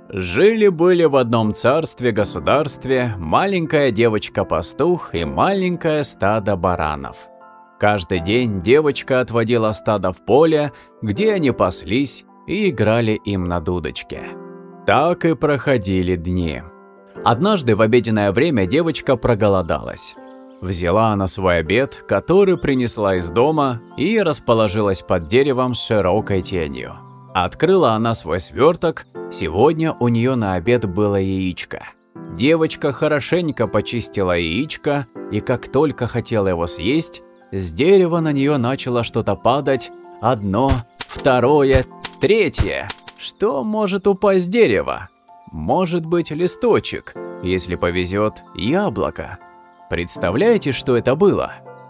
Жили-были в одном царстве-государстве маленькая девочка-пастух и маленькое стадо баранов. Каждый день девочка отводила стадо в поле, где они паслись и играли им на дудочке. Так и проходили дни. Однажды в обеденное время девочка проголодалась. Взяла она свой обед, который принесла из дома, и расположилась под деревом с широкой тенью. Открыла она свой сверток, сегодня у нее на обед было яичко. Девочка хорошенько почистила яичко, и как только хотела его съесть, с дерева на нее начало что-то падать, одно, второе, третье. Что может упасть с дерева? Может быть, листочек, если повезет, яблоко. Представляете, что это было?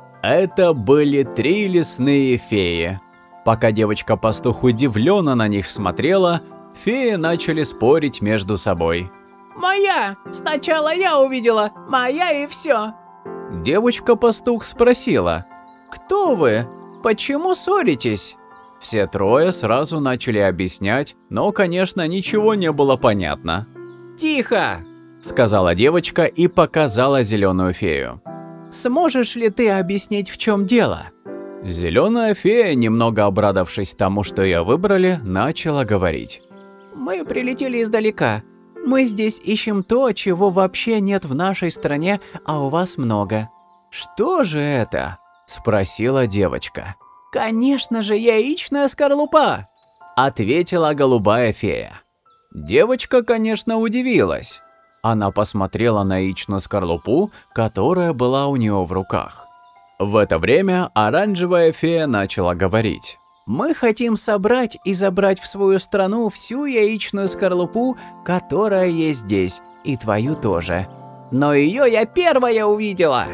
Это были 3 лесные феи. Пока девочка-пастух удивленно на них смотрела, феи начали спорить между собой. «Моя! Сначала я увидела! Моя и все!» Девочка-пастух спросила: «Кто вы? Почему ссоритесь?» Все трое сразу начали объяснять, но, конечно, ничего не было понятно. «Тихо!» — сказала девочка и показала зеленую фею. «Сможешь ли ты объяснить, в чем дело?» Зеленая фея, немного обрадовавшись тому, что ее выбрали, начала говорить. «Мы прилетели издалека. Мы здесь ищем то, чего вообще нет в нашей стране, а у вас много». «Что же это?» – спросила девочка. «Конечно же, яичная скорлупа!» – ответила голубая фея. Девочка, конечно, удивилась. Она посмотрела на яичную скорлупу, которая была у нее в руках. В это время оранжевая фея начала говорить. «Мы хотим собрать и забрать в свою страну всю яичную скорлупу, которая есть здесь, и твою тоже. Но ее я первая увидела!»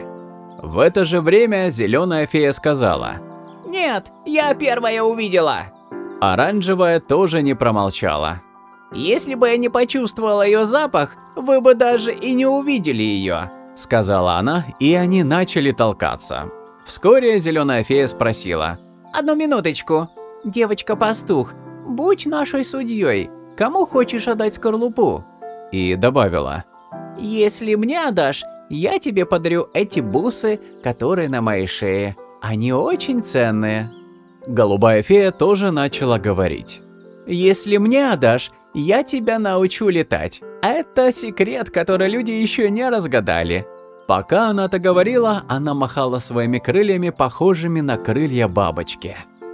В это же время зеленая фея сказала: «Нет, я первая увидела!» Оранжевая тоже не промолчала. «Если бы я не почувствовала ее запах, вы бы даже и не увидели ее», — сказала она, и они начали толкаться. Вскоре зеленая фея спросила: «Одну минуточку. Девочка-пастух, будь нашей судьей. Кому хочешь отдать скорлупу?» И добавила: «Если мне отдашь, я тебе подарю эти бусы, которые на моей шее. Они очень ценные». Голубая фея тоже начала говорить: «Если мне отдашь, я тебя научу летать. Это секрет, который люди еще не разгадали». Пока она это говорила, она махала своими крыльями, похожими на крылья бабочки.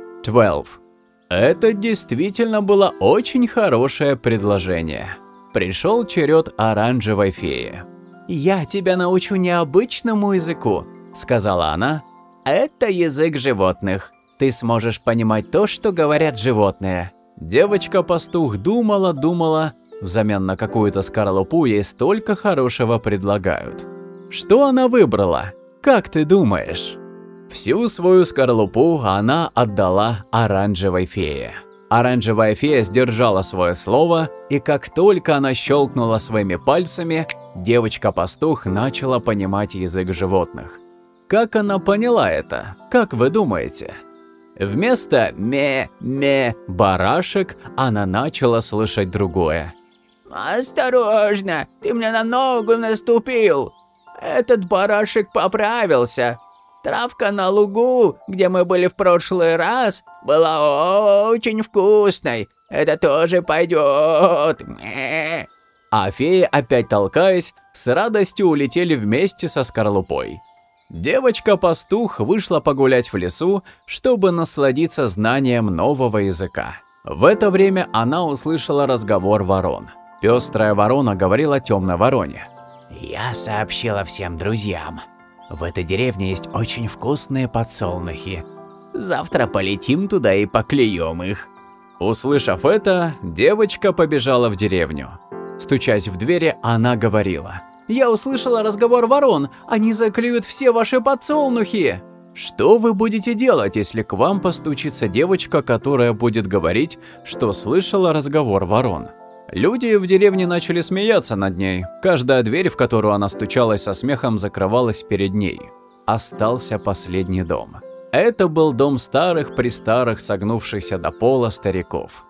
12. Это действительно было очень хорошее предложение. Пришел черед оранжевой феи. «Я тебя научу необычному языку», — сказала она. «Это язык животных. Ты сможешь понимать то, что говорят животные». Девочка-пастух думала, взамен на какую-то скорлупу ей столько хорошего предлагают. Что она выбрала? Как ты думаешь? Всю свою скорлупу она отдала оранжевой фее. Оранжевая фея сдержала свое слово, и как только она щелкнула своими пальцами, девочка-пастух начала понимать язык животных. Как она поняла это? Как вы думаете? Вместо «ме-ме» барашек она начала слышать другое. «Осторожно, ты мне на ногу наступил! Этот барашек поправился. Травка на лугу, где мы были в прошлый раз, была очень вкусной. Это тоже пойдет. Ме». А феи, опять толкаясь, с радостью улетели вместе со скорлупой. Девочка-пастух вышла погулять в лесу, чтобы насладиться знанием нового языка. В это время она услышала разговор ворон. Пестрая ворона говорила темной вороне: «Я сообщила всем друзьям. В этой деревне есть очень вкусные подсолнухи. Завтра полетим туда и поклюем их». Услышав это, девочка побежала в деревню. Стучась в двери, она говорила: «Я услышала разговор ворон, они заклюют все ваши подсолнухи». Что вы будете делать, если к вам постучится девочка, которая будет говорить, что слышала разговор ворон? Люди в деревне начали смеяться над ней. Каждая дверь, в которую она стучалась со смехом, закрывалась перед ней. Остался последний дом. Это был дом старых-престарых, согнувшихся до пола стариков.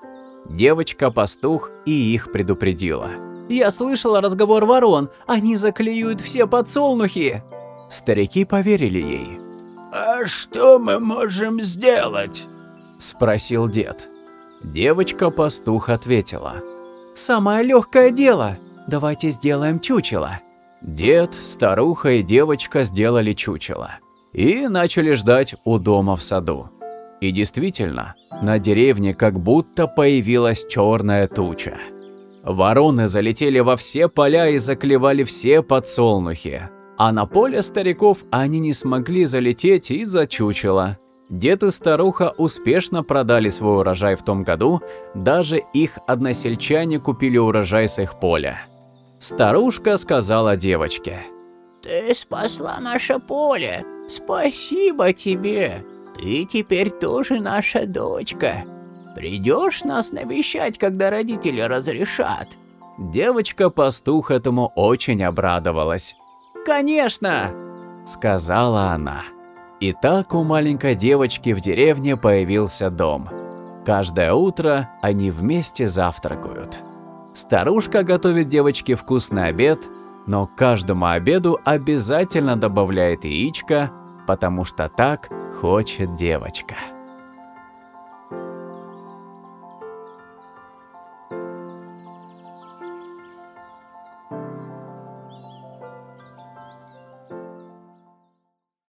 Девочка-пастух и их предупредила. «Я слышала разговор ворон, они заклюют все подсолнухи!» Старики поверили ей. «А что мы можем сделать?» – спросил дед. Девочка-пастух ответила. «Самое легкое дело. Давайте сделаем чучело». Дед, старуха и девочка сделали чучело и начали ждать у дома в саду. И действительно, на деревне как будто появилась черная туча. Вороны залетели во все поля и заклевали все подсолнухи, а на поле стариков они не смогли залететь из-за чучела. Дед и старуха успешно продали свой урожай в том году, даже их односельчане купили урожай с их поля. Старушка сказала девочке: «Ты спасла наше поле, спасибо тебе. Ты теперь тоже наша дочка. Придешь нас навещать, когда родители разрешат?» Девочка-пастух этому очень обрадовалась. «Конечно!» – сказала она. И так у маленькой девочки в деревне появился дом. Каждое утро они вместе завтракают. Старушка готовит девочке вкусный обед, но к каждому обеду обязательно добавляет яичко, потому что так хочет девочка.